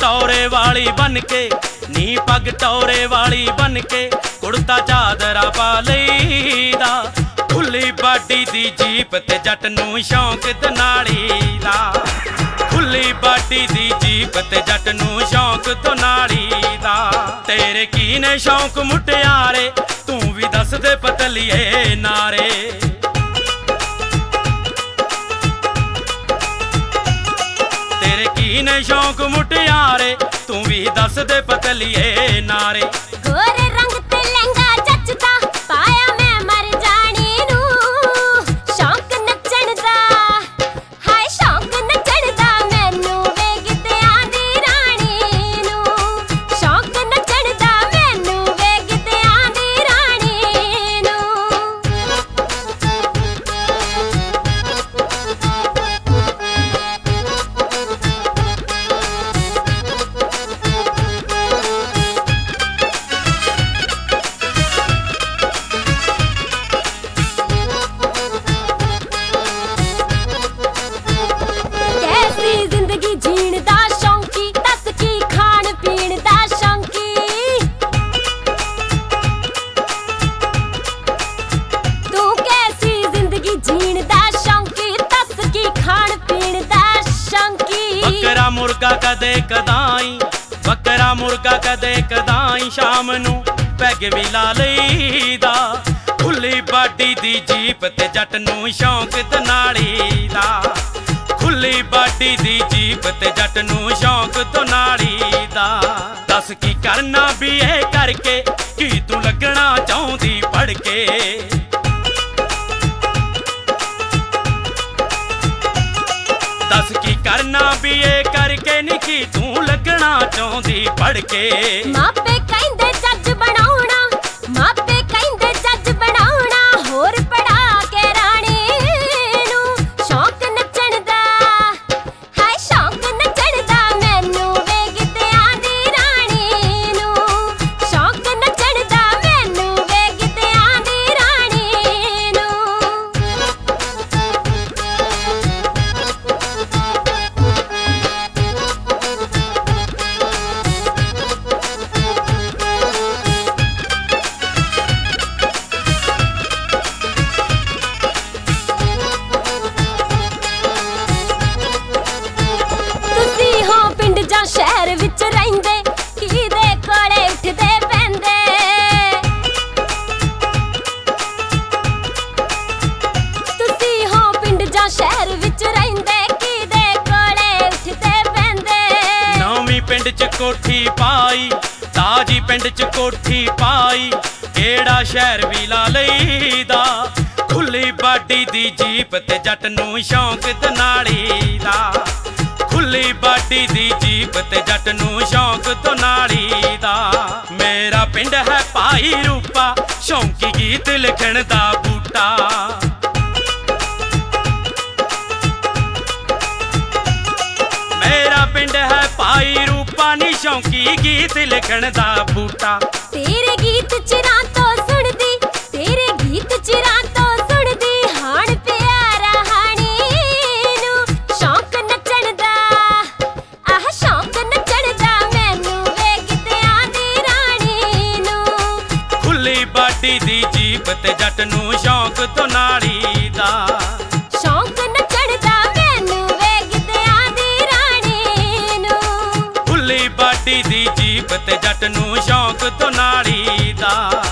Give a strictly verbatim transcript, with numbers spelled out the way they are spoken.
टौरे वाली बन के नी पग टौरे वाली बन के कुड़ता चादरा पा लईदा। खुली बाडी दी जीप ते जट नूं शौक दनाड़ी दा। खुली बाडी दी जीप ते जट नूं शौक दनाड़ी दा। तेरे की ने शौक मुटियारे तू भी दस दे पतलिए नारे। तेरे की ने शौक मुटियारे तू भी दस दे पतलिए नारे। गोरे रंग ते लहंगा जचदा पाया मैं मर जानी नूं। शौक नचण दा हाय शौक नचण दा मैनू वेख ते आंदी राणी नूं। शौक नचण दा मैनू वेख ते आंदी राणी नूं। जिंदगी जीण दा शौंकी दस की खाण पीण दा शौंकी। तू कैसी जिंदगी जीण दा शौंकी दस की खाण पीण दा शौंकी। बकरा मुर्गा कदे कदाई बकरा मुर्गा कदे कदाई शाम नूं पैग भी ला लईदा। खुली बाडी दी जीप ते जट नूं शौक दनाड़ी दा। खुली बाडी दी जीप ते जट नूं शौक दनाड़ी दा। दस की करना भी ए करके की तू लगना चाहुंदी पढ़ के। दस की करना भी ए करके नी की तू लगना चाहुंदी पढ़ के। मापे कहंदे जज बनाउणा मापे कहंदे जज बनाउणा होर पढ़ा के राणी नूं। शौक नचण दा हाय शौक नचण दा मैनू वेख ते आंदी राणी नूं। शौक नचण दा मैनू वेख ते आंदी राणी नूं। ਤੁਸੀਂ ਹੋ ਪਿੰਡ ਜਾਂ ਸ਼ਹਿਰ ਵਿੱਚ ਰਹਿੰਦੇ ਕਿਹਦੇ ਕੋਲੇ ਉੱਠਦੇ ਪੈਂਦੇ। ਤੁਸੀਂ ਹੋ ਪਿੰਡ ਜਾਂ ਸ਼ਹਿਰ ਵਿੱਚ ਰਹਿੰਦੇ ਕਿਹਦੇ ਕੋਲੇ ਉੱਠਦੇ ਪੈਂਦੇ। ਨੌਵੀਂ ਪਿੰਡ ਚ ਕੋਠੀ ਪਾਈ ਤਾਜੀ ਪਿੰਡ ਚ ਕੋਠੀ ਪਾਈ ਕਿਹੜਾ ਸ਼ਹਿਰ ਵੀ ਲਾ ਲਈਦਾ। ਖੁੱਲੀ ਬਾਡੀ ਦੀ ਜੀਪ ਤੇ ਜੱਟ ਨੂੰ ਸ਼ੌਕ ਦਨਾੜੀ ਦਾ। ਖੁੱਲੀ ਬਾਡੀ ਦੀ ਜੀਪ ਤੇ ਜੱਟ ਨੂੰ ਸ਼ੌਕ ਦਨਾੜੀ ਦਾ। ਮੇਰਾ ਪਿੰਡ ਹੈ ਭਾਈ ਰੂਪਾ ਸ਼ੌਂਕੀ ਗੀਤ ਲਿਖਣ ਦਾ ਬੂਟਾ। ਮੇਰਾ ਪਿੰਡ ਹੈ ਭਾਈ ਰੂਪਾ ਨੀ ਸ਼ੌਂਕੀ ਗੀਤ ਲਿਖਣ ਦਾ ਬੂਟਾ। ਤੇਰੇ ਗੀਤ ਚਿਰਾਂ ਤੋਂ ਸੁਣਦੀ ਤੇਰੇ ਗੀਤ ਚਿਰਾਂ ਤੋਂ ਸੁਣਦੀ ਹਾਣ ਪਿਆਰਾ ਹਾਣੀ ਨੂੰ। ਸ਼ੌਕ ਨੱਚਣ ਦਾ ਆਹ ਸ਼ੌਕ ਨੱਚਣ ਦਾ ਮੈਨੂੰ ਵੇਖ ਤੇ ਆਂਦੀ ਰਾਣੀ ਨੂੰ। ਖੁੱਲੀ ਬਾਡੀ ਦੀ ਜੀਪ ਤੇ ਜੱਟ ਨੂੰ ਸ਼ੌਕ ਦਨਾੜੀ ਦਾ। ਸ਼ੌਕ ਨੱਚਣ ਦਾ ਮੈਨੂੰ ਵੇਖ ਤੇ ਆਂਦੀ ਰਾਣੀ ਨੂੰ। ਖੁੱਲੀ ਬਾਡੀ ਦੀ ਜੀਪ ਤੇ ਜੱਟ ਨੂੰ ਸ਼ੌਕ ਦਨਾੜੀ ਦਾ।